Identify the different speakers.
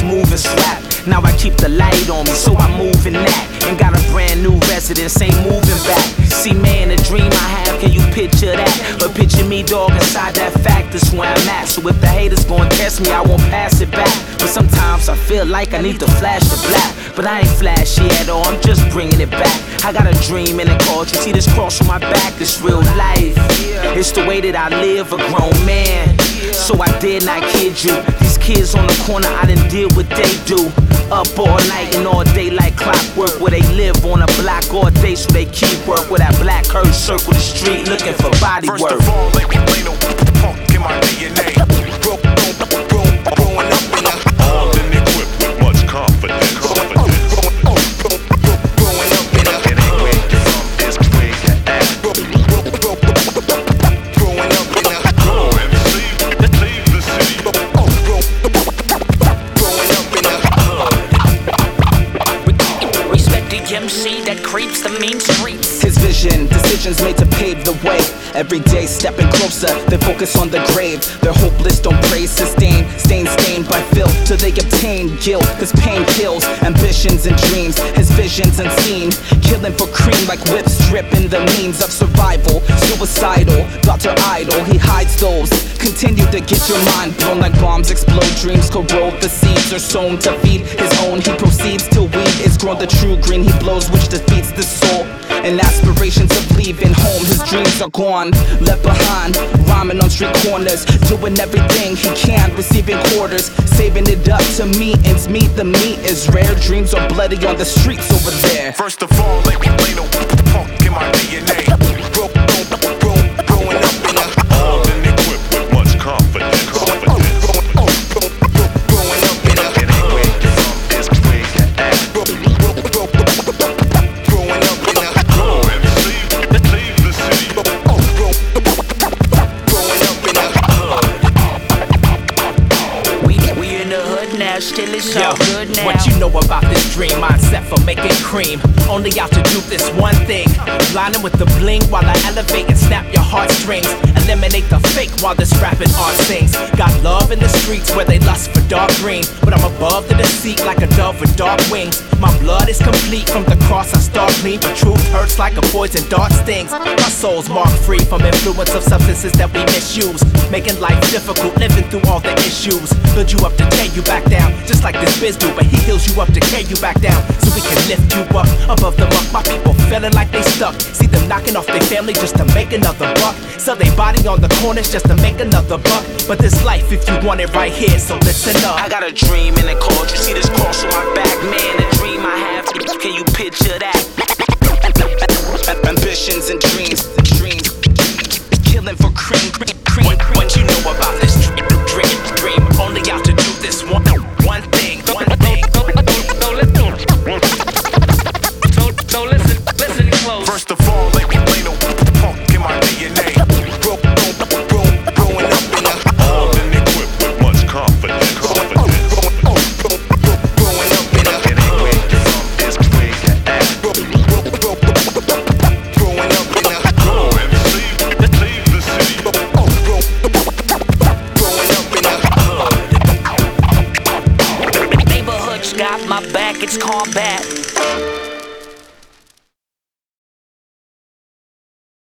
Speaker 1: move and slap. Now I keep the light on me, so I move in that. And got a brand new residence, ain't moving back. See, man, a dream I have, can you picture that? But picture me, dog, inside that fact, that's where I'm at. So if the haters gon' test me, I won't pass it back. But sometimes I feel like I need to flash the black. But I ain't flashy at all, I'm just bringing it back. I got a dream and a cause, you see this cross on my back, it's real life. It's the way that I live, a grown man. So I dare not kid you. These kids on the corner, I done did what they do. Up all night and all day like clockwork. Where they live on a block all day, so they keep work. With that black curve circle the street looking for body work.
Speaker 2: First of all, ain't no punk in my DNA. Growing up in the all in equipped with much confidence. Growing up in the it ain't where you from, it's where you at. Growing up in the leave the city. Growing up in the
Speaker 3: respect the MC that creeps the mean streets.
Speaker 1: His vision, decisions made to pave the way. Every day stepping closer, they focus on the grave. They're hopeless, don't pray, sustain. Stained by filth till they obtain guilt. Cause pain kills ambitions and dreams. His vision's unseen, killing for cream like whips dripping the means of survival. Suicidal, Dr. Idol, he hides those. Continue to get your mind blown like bombs explode. Dreams corrode, the seeds are sown to feed his own. He proceeds till weed is grown the true green he blows, which defeats the soul. And aspirations of leaving home, his dreams are gone, left behind, rhyming on street corners, doing everything he can, receiving quarters, saving it up to meetings. Meet the meat is rare, dreams are bloody on the streets over there.
Speaker 2: first of all, ain't no punk in my DNA. Growing up in the all in equipped with much confidence. Growing up in the it ain't where you from, it's where you at. Growing up in the leave the city. Growing up in the
Speaker 3: We in the hood now, still it's all good now.
Speaker 1: What you know about this dream? Mindset for making cream. Only out to do this one thing. Blinding with the bling while I elevate and snap your heartstrings. Eliminate the fake while this rapping art sings. Got love in the streets where they lust for dark green. But I'm above the deceit like a dove with dark wings. My blood is complete from the cross I start clean. But truth hurts like a poison dart stings. My soul's marked free from influence of substances that we misuse. Making life difficult, living through all the issues. Build you up to tear you back down, just like this biz do. But he heals you up to carry you back down, so we can lift you up above the muck. My people feeling like they stuck. See them knocking off their family just to make another buck. Sell their body on the corners just to make another buck. But this life, if you want it right here, so listen up. I got a dream and a cause. You see this cross on my back, man. A dream I have. Can you picture that? Ambitions and dreams, killing for cream. What you know about this dream? Only out to do this one thing. So listen close.
Speaker 2: first of all, ain't no punk in my DNA. Growing up in the all in equipped with much confidence. Growing up in the it ain't where you from, it's where you at. Growing up in the leave the city. Growing up in the
Speaker 3: Neighborhood's got my back, it's combat.